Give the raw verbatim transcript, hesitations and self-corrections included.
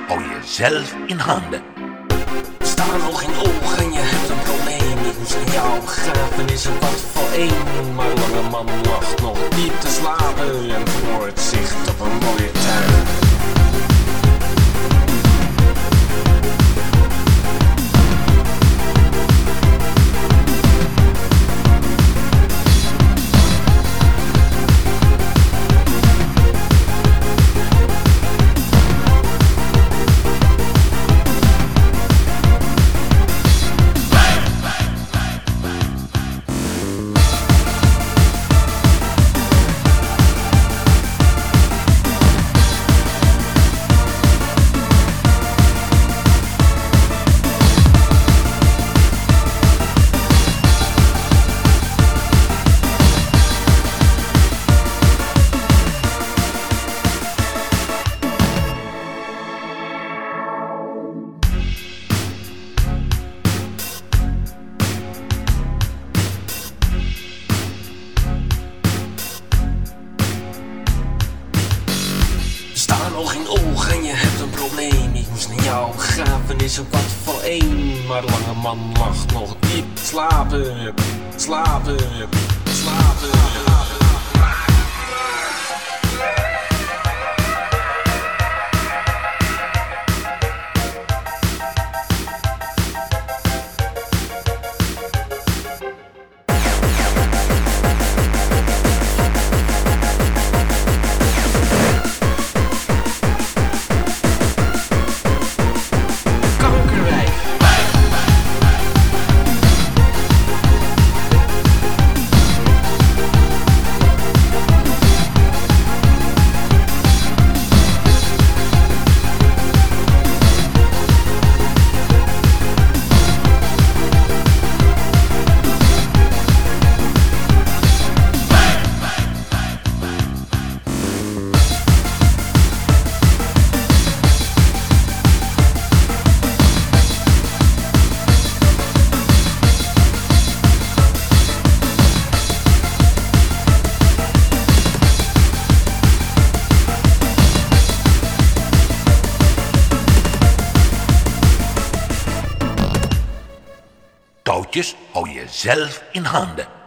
hou je zelf in handen. Staan nog in ogen en je hebt een probleem. Ik moest naar jou graven, is een kwart voor één. Maar lange man lag nog diep te slapen en voor het zicht op een mooie tuin. Staan nog in ogen en je hebt een probleem. Ik moest naar jou graven, is een kwart voor één. Maar lange man lag nog diep slapen, slapen, slapen. Touwtjes hou je zelf in handen.